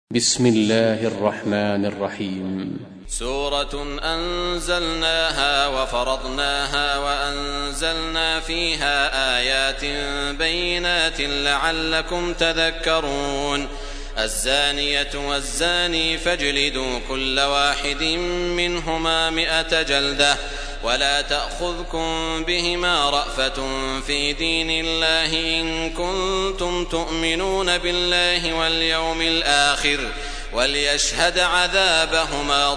بسم الله الرحمن الرحيم. سورة أنزلناها وفرضناها وأنزلنا فيها آيات بينات لعلكم تذكرون. الزانية والزاني فاجلدوا كل واحد منهما 100 جلدة ولا تأخذكم بهما رأفة في دين الله إن كنتم تؤمنون بالله واليوم الآخر وليشهد عذابهما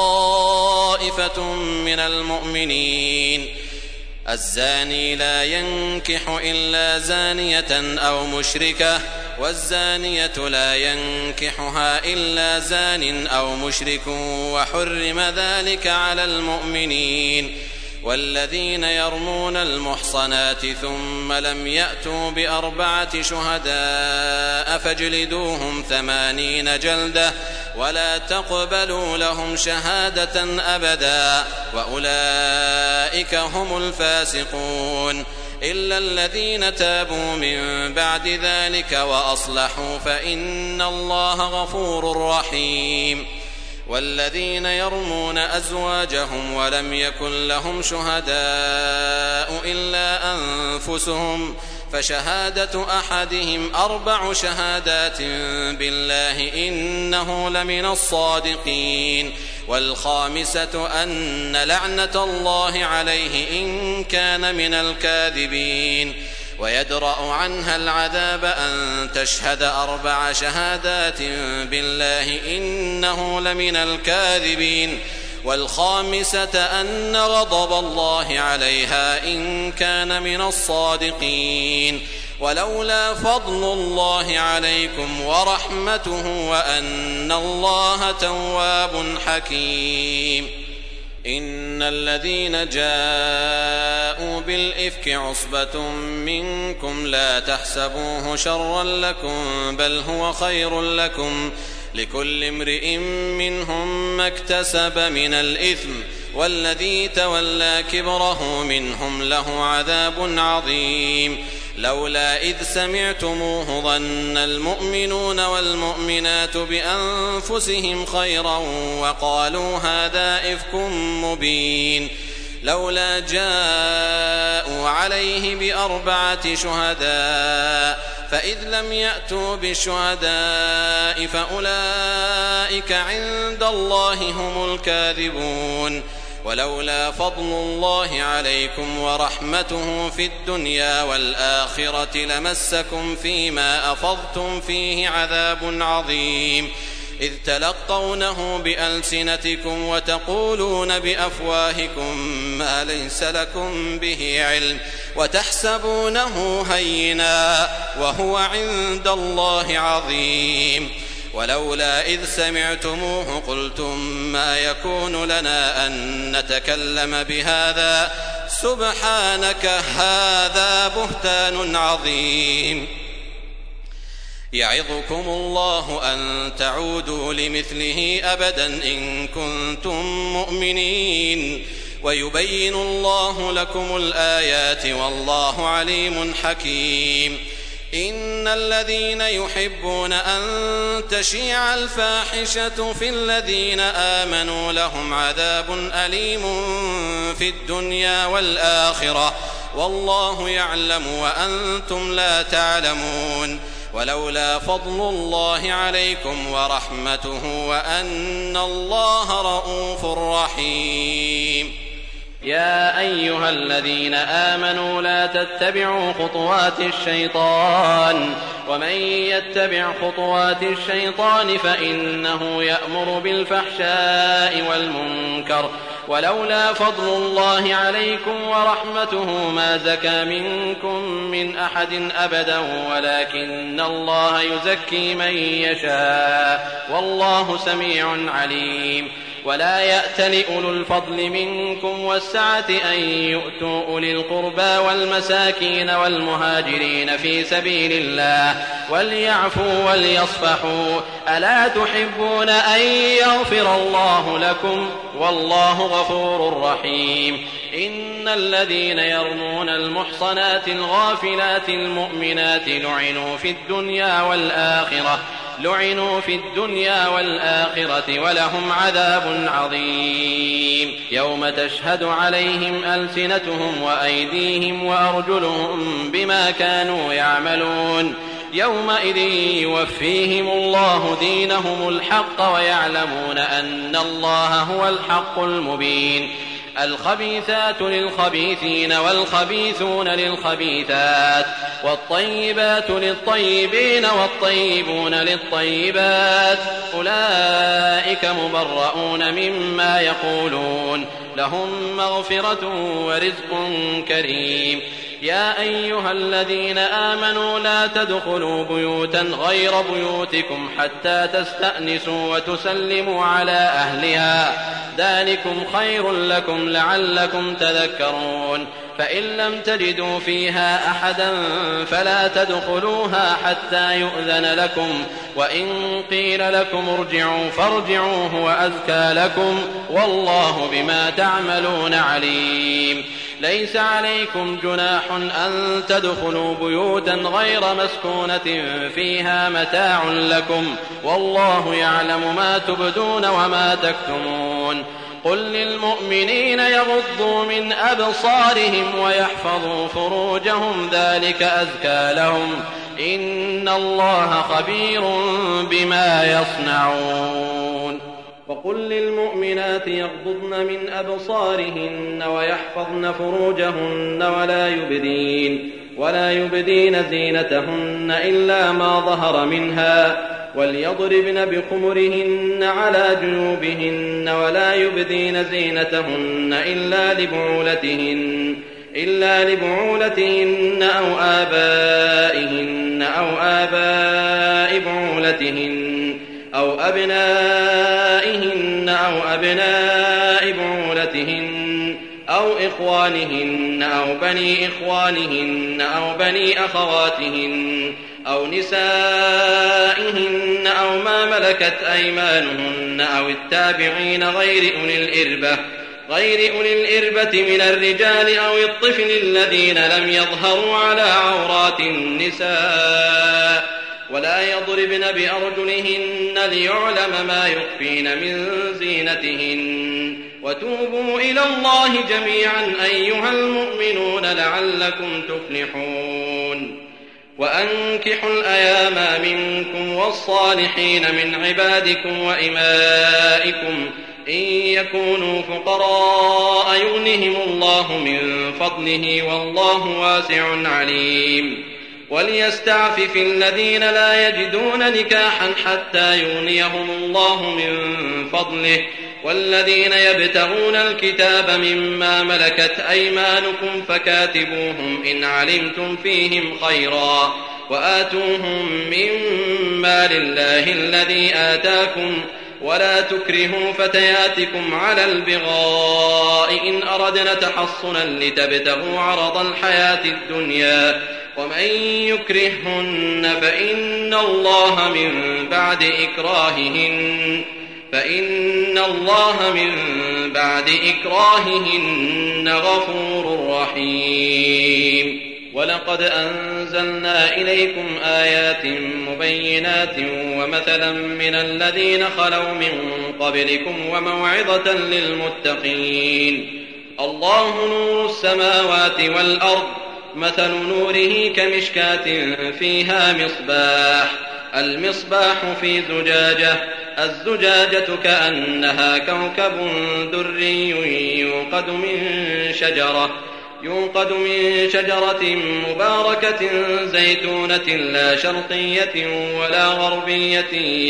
طائفة من المؤمنين. الزاني لا ينكح إلا زانية أو مشركة والزانية لا ينكحها إلا زان أو مشرك وحرم ذلك على المؤمنين. والذين يرمون المحصنات ثم لم يأتوا ب4 شهداء فاجلدوهم 80 جلدة ولا تقبلوا لهم شهادة أبدا وأولئك هم الفاسقون إلا الذين تابوا من بعد ذلك وأصلحوا فإن الله غفور رحيم. والذين يرمون أزواجهم ولم يكن لهم شهداء إلا أنفسهم فشهادة أحدهم 4 شهادات بالله إنه لمن الصادقين. والخامسة أن لعنة الله عليه إن كان من الكاذبين. ويدرأ عنها العذاب أن تشهد 4 شهادات بالله إنه لمن الكاذبين. والخامسة أن غضب الله عليها إن كان من الصادقين. ولولا فضل الله عليكم ورحمته وأن الله تواب حكيم. إن الذين جاءوا بالإفك عصبة منكم لا تحسبوه شرا لكم بل هو خير لكم لكل امرئ منهم ما اكتسب من الإثم والذي تولى كبره منهم له عذاب عظيم. لولا إذ سمعتموه ظن المؤمنون والمؤمنات بأنفسهم خيرا وقالوا هذا إفك مبين. لولا جاءوا عليه ب4 شهداء فإذ لم يأتوا بالشهداء فأولئك عند الله هم الكاذبون. ولولا فضل الله عليكم ورحمته في الدنيا والآخرة لمسكم فيما أفضتم فيه عذاب عظيم إذ تلقونه بألسنتكم وتقولون بأفواهكم ما ليس لكم به علم وتحسبونه هينا وهو عند الله عظيم. ولولا إذ سمعتموه قلتم ما يكون لنا أن نتكلم بهذا سبحانك هذا بهتان عظيم. يعظكم الله أن تعودوا لمثله أبدا إن كنتم مؤمنين ويبين الله لكم الآيات والله عليم حكيم. إن الذين يحبون أن تشيع الفاحشة في الذين آمنوا لهم عذاب أليم في الدنيا والآخرة والله يعلم وأنتم لا تعلمون. ولولا فضل الله عليكم ورحمته وأن الله رؤوف رحيم. يا أيها الذين آمنوا لا تتبعوا خطوات الشيطان ومن يتبع خطوات الشيطان فإنه يأمر بالفحشاء والمنكر. ولولا فضل الله عليكم ورحمته ما زكى منكم من أحد أبدا ولكن الله يزكي من يشاء والله سميع عليم. ولا يأتل أولو الفضل منكم والسعة أن يؤتوا أولي القربى والمساكين والمهاجرين في سبيل الله وليعفوا وليصفحوا ألا تحبون أن يغفر الله لكم والله غفور رحيم. إن الذين يرمون المحصنات الغافلات المؤمنات لعنوا في الدنيا والآخرة لعنوا في الدنيا والآخرة ولهم عذاب عظيم يوم تشهد عليهم ألسنتهم وأيديهم وأرجلهم بما كانوا يعملون يومئذ يوفيهم الله دينهم الحق ويعلمون أن الله هو الحق المبين الخبيثات للخبيثين والخبيثون للخبيثات والطيبات للطيبين والطيبون للطيبات أولئك مبرؤون مما يقولون لهم مغفرة ورزق كريم يا أيها الذين آمنوا لا تدخلوا بيوتا غير بيوتكم حتى تستأنسوا وتسلموا على أهلها ذلكم خير لكم لعلكم تذكرون فإن لم تجدوا فيها أحدا فلا تدخلوها حتى يؤذن لكم وإن قيل لكم ارجعوا فارجعوا هو أزكى لكم والله بما تعملون عليم ليس عليكم جناح أن تدخلوا بيوتا غير مسكونة فيها متاع لكم والله يعلم ما تبدون وما تكتمون قل للمؤمنين يغضوا من أبصارهم ويحفظوا فروجهم ذلك أزكى لهم إن الله خبير بما يصنعون وقل للمؤمنات يغضضن من أبصارهن ويحفظن فروجهن ولا يبدين زينتهن إلا ما ظهر منها وليضربن بخمرهن على جيوبهن ولا يبدين زينتهن إلا لبعولتهن أو آبائهن أو آباء بعولتهن أو أبنائهن أو أبناء بعولتهن أو إخوانهن أو بني إخوانهن أو بني أخواتهن أو نسائهن أو ما ملكت أيمانهن أو التابعين غير أولي الإربة من الرجال أو الطفل الذين لم يظهروا على عورات النساء ولا يضربن بأرجلهن ليعلم ما يخفين من زينتهن وتوبوا إلى الله جميعا أيها المؤمنون لعلكم تفلحون وأنكحوا الأيام منكم والصالحين من عبادكم وإمائكم إن يكونوا فقراء يغنهم الله من فضله والله واسع عليم وليستعفف الذين لا يجدون نكاحا حتى يغنيهم الله من فضله والذين يبتغون الكتاب مما ملكت أيمانكم فكاتبوهم إن علمتم فيهم خيرا وآتوهم مما لله الذي آتاكم ولا تكرهوا فتياتكم على البغاء إن أردنا تحصنا لتبتغوا عرض الحياة الدنيا ومن يكرههن فإن الله من بعد إكراههن غفور رحيم ولقد أنزلنا إليكم آيات مبينات ومثلا من الذين خلوا من قبلكم وموعظة للمتقين الله نور السماوات والأرض مثل نوره كمشكاة فيها المصباح في زجاجة الزجاجة كأنها كوكب دري يوقد من شجرة مباركة زيتونة لا شرقية ولا غربية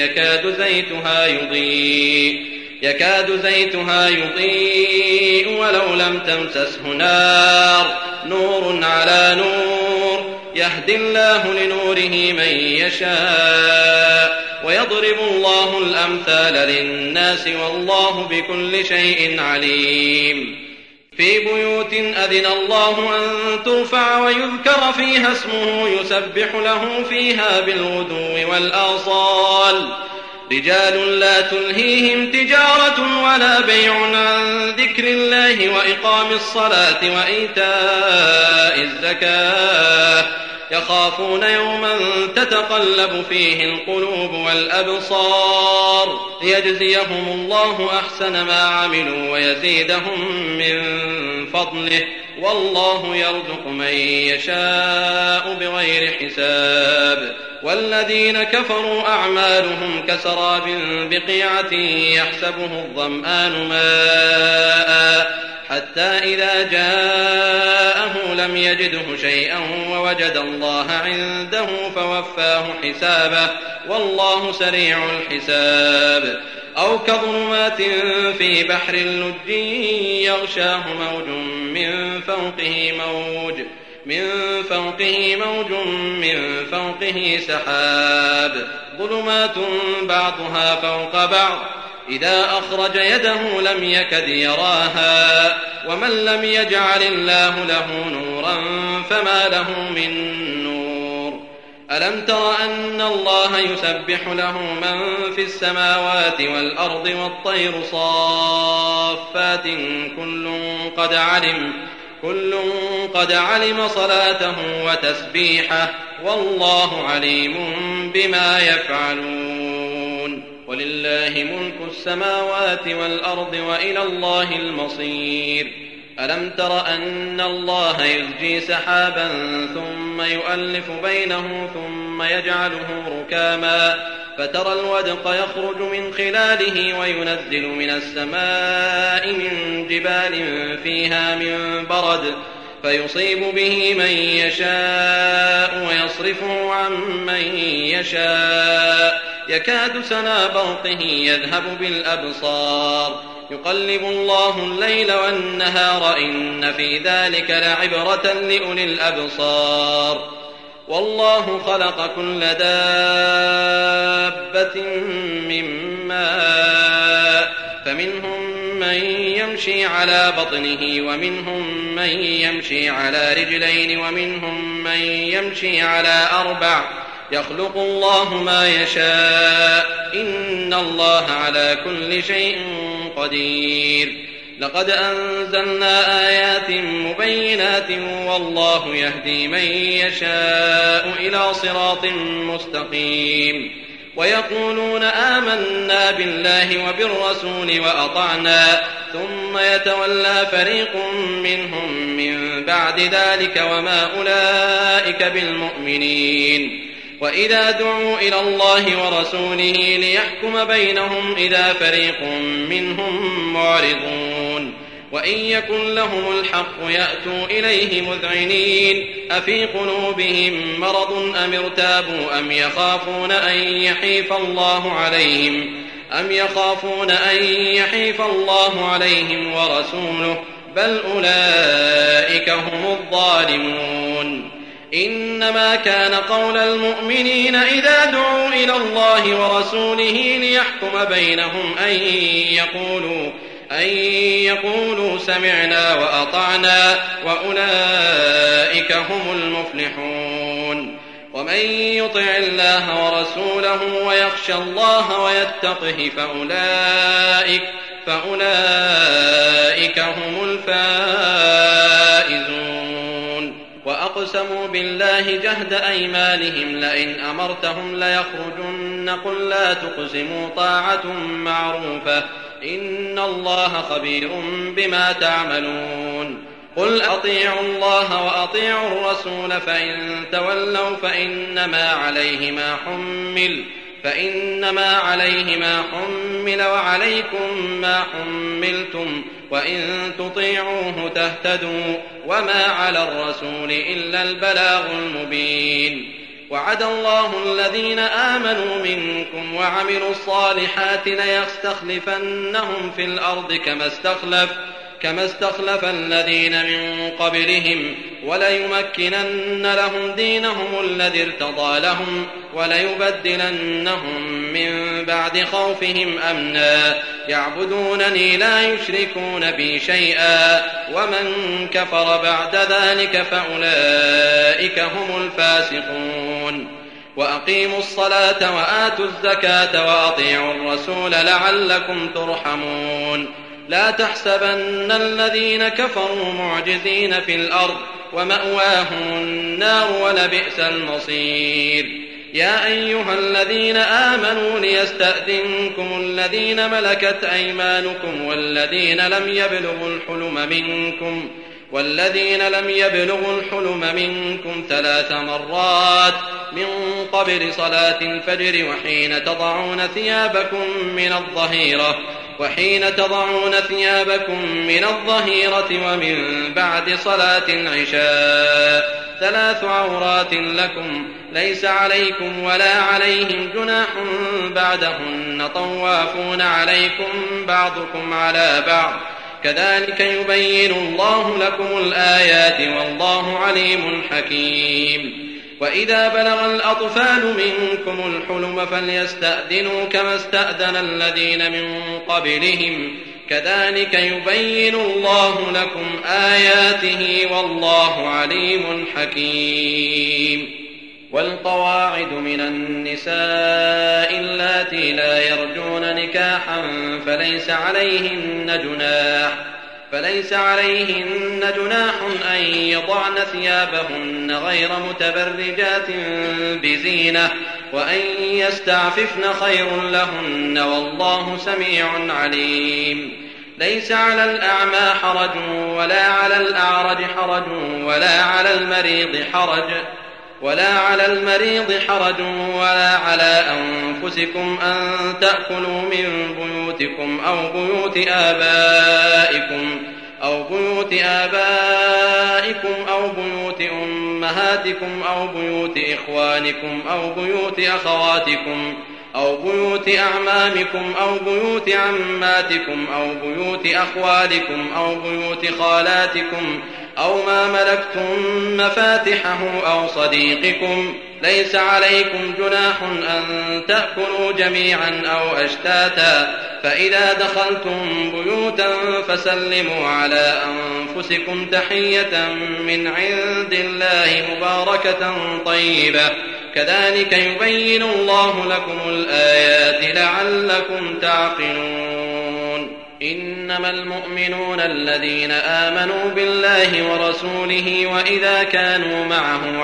يكاد زيتها يضيء ولو لم تمسسه نور على نور يهدي الله لنوره من يشاء ويضرب الله الأمثال للناس والله بكل شيء عليم في بيوت أذن الله أن ترفع ويذكر فيها اسمه يسبح له فيها بالغدو والآصال رجال لا تلهيهم تجارة ولا بيع عن ذكر الله وإقام الصلاة وإيتاء الزكاة يخافون يوما تتقلب فيه القلوب والأبصار ليجزيهم الله أحسن ما عملوا ويزيدهم من فضله والله يرزق من يشاء بغير حساب. والذين كفروا أعمالهم كسراب بقيعة يحسبه الظمآن ماء حتى إذا جاءه لم يجده شيئا ووجد الله عنده فوفاه حسابه والله سريع الحساب. أو كظلمات في بحر لج يغشاه موج من فوقه سحاب ظلمات بعضها فوق بعض إذا أخرج يده لم يكد يراها ومن لم يجعل الله له نورا فما له من نور. ألم تر أن الله يسبح له من في السماوات والأرض والطير صافات كل قد علم صلاته وتسبيحه والله عليم بما يفعلون. ولله ملك السماوات والأرض وإلى الله المصير. ألم تر أن الله يزجي سحابا ثم يؤلف بينه ثم يجعله ركاما فترى الودق يخرج من خلاله وينزل من السماء من جبال فيها من برد فيصيب به من يشاء ويصرفه عن من يشاء يكاد سنا برقه يذهب بالأبصار يقلب الله الليل والنهار إن في ذلك لعبرة لأولي الأبصار. والله خلق كل دابة من ماء فمنهم من يمشي على بطنه ومنهم من يمشي على رجلين ومنهم من يمشي على أربع يخلق الله ما يشاء إن الله على كل شيء قدير. لقد أنزلنا آيات مبينات والله يهدي من يشاء إلى صراط مستقيم. ويقولون آمنا بالله وبالرسول وأطعنا ثم يتولى فريق منهم من بعد ذلك وما أولئك بالمؤمنين. وإذا دعوا إلى الله ورسوله ليحكم بينهم إذا فريق منهم معرضون. وإن يكن لهم الحق يأتوا إليه مذعنين أفي قلوبهم مرض أم ارتابوا أم يخافون أن يحيف الله عليهم ورسوله بل أولئك هم الظالمون. إنما كان قول المؤمنين إذا دعوا إلى الله ورسوله ليحكم بينهم أن يقولوا سمعنا وأطعنا وأولئك هم المفلحون. ومن يطع الله ورسوله ويخشى الله ويتقه فأولئك هم الفائزون. وأقسموا بالله جهد أيمانهم لئن أمرتهم ليخرجن قل لا تقسموا طاعة معروفة إن الله خبير بما تعملون. قل أطيعوا الله وأطيعوا الرسول فإن تولوا فإنما عليه ما حمل وعليكم ما حملتم وإن تطيعوه تهتدوا وما على الرسول إلا البلاغ المبين. وعد الله الذين آمنوا منكم وعملوا الصالحات ليستخلفنهم في الأرض كما استخلف الذين من قبلهم وليمكنن لهم دينهم الذي ارتضى لهم وليبدلنهم من بعد خوفهم أمنا يعبدونني لا يشركون بي شيئا ومن كفر بعد ذلك فأولئك هم الفاسقون. وأقيموا الصلاة وآتوا الزكاة وأطيعوا الرسول لعلكم ترحمون لا تحسبن الذين كفروا معجزين في الأرض ومأواهم النار ولبئس المصير يا أيها الذين آمنوا ليستأذنكم الذين ملكت أيمانكم والذين لم يبلغوا الحلم منكم 3 مرات من قبل صلاة الفجر وحين تضعون ثيابكم من الظهيرة ومن بعد صلاة العشاء 3 عورات لكم ليس عليكم ولا عليهم جناح بعدهن طوافون عليكم بعضكم على بعض كذلك يبين الله لكم الآيات والله عليم حكيم وإذا بلغ الأطفال منكم الحلم فليستأذنوا كما استأذن الذين من قبلهم كذلك يبين الله لكم آياته والله عليم حكيم والقواعد من النساء اللاتي لا يرجون نكاحا فليس عليهن جناح أن يضعن ثيابهن غير متبرجات بزينة وأن يستعففن خير لهن والله سميع عليم ليس على الأعمى حرج ولا على الأعرج حرج ولا على المريض حرج ولا على أنفسكم أن تأكلوا من بيوتكم أو بيوت آبائكم أو بيوت أمهاتكم أو بيوت إخوانكم أو بيوت أخواتكم أو بيوت أعمامكم أو بيوت عماتكم أو بيوت أخوالكم أو بيوت خالاتكم أو ما ملكتم مفاتحه أو صديقكم ليس عليكم جناح أن تأكلوا جميعا أو أشتاتا فإذا دخلتم بيوتا فسلموا على أنفسكم تحية من عند الله مباركة طيبة كذلك يبين الله لكم الآيات لعلكم تعقلون إنما المؤمنون الذين آمنوا بالله ورسوله وإذا كانوا معه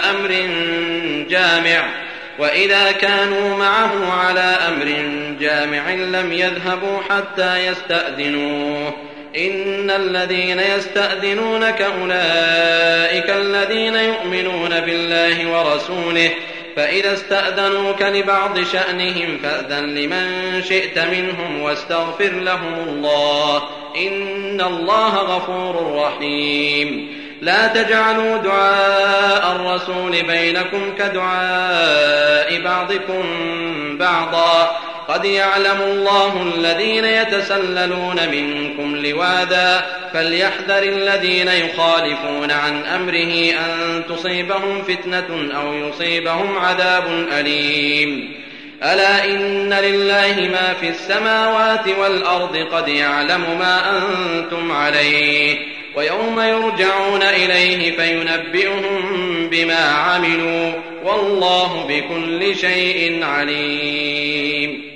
على أمر جامع لم يذهبوا حتى يستأذنوه إن الذين يستأذنونك أولئك الذين يؤمنون بالله ورسوله فإذا استأذنوك لبعض شأنهم فأذن لمن شئت منهم واستغفر لهم الله إن الله غفور رحيم لا تجعلوا دعاء الرسول بينكم كدعاء بعضكم بعضا قد يعلم الله الذين يتسللون منكم لواذا فليحذر الذين يخالفون عن أمره أن تصيبهم فتنة أو يصيبهم عذاب أليم ألا إن لله ما في السماوات والأرض قد يعلم ما أنتم عليه ويوم يرجعون إليه فينبئهم بما عملوا والله بكل شيء عليم